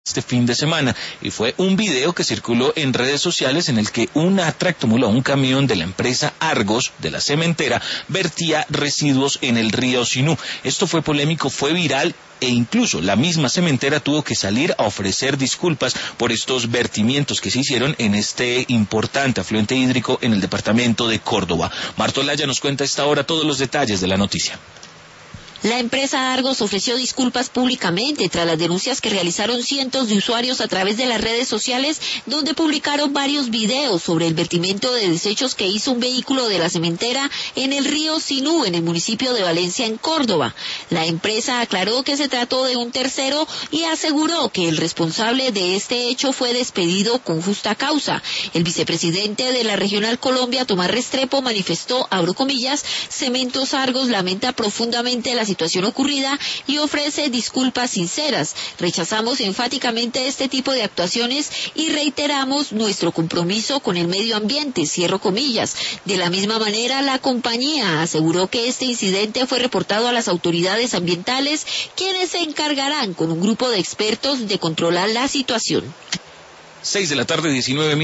este fin de semana, y fue un video que circuló en redes sociales en el que una tractomula, un camión de la empresa Argos, de la cementera, vertía residuos en el río Sinú. Esto fue polémico, fue viral, e incluso la misma cementera tuvo que salir a ofrecer disculpas por estos vertimientos que se hicieron en este importante afluente hídrico en el departamento de Córdoba. Marta Olaya nos cuenta a esta hora todos los detalles de la noticia. La empresa Argos ofreció disculpas públicamente tras las denuncias que realizaron cientos de usuarios a través de las redes sociales, donde publicaron varios videos sobre el vertimiento de desechos que hizo un vehículo de la cementera en el río Sinú, en el municipio de Valencia, en Córdoba. La empresa aclaró que se trató de un tercero y aseguró que el responsable de este hecho fue despedido con justa causa. El vicepresidente de la Regional Colombia, Tomás Restrepo, manifestó, abro comillas, Cementos Argos lamenta profundamente la situación ocurrida y ofrece disculpas sinceras. Rechazamos enfáticamente este tipo de actuaciones y reiteramos nuestro compromiso con el medio ambiente, cierro comillas. De la misma manera, la compañía aseguró que este incidente fue reportado a las autoridades ambientales, quienes se encargarán con un grupo de expertos de controlar la situación. 6 de la tarde, 19 minutos.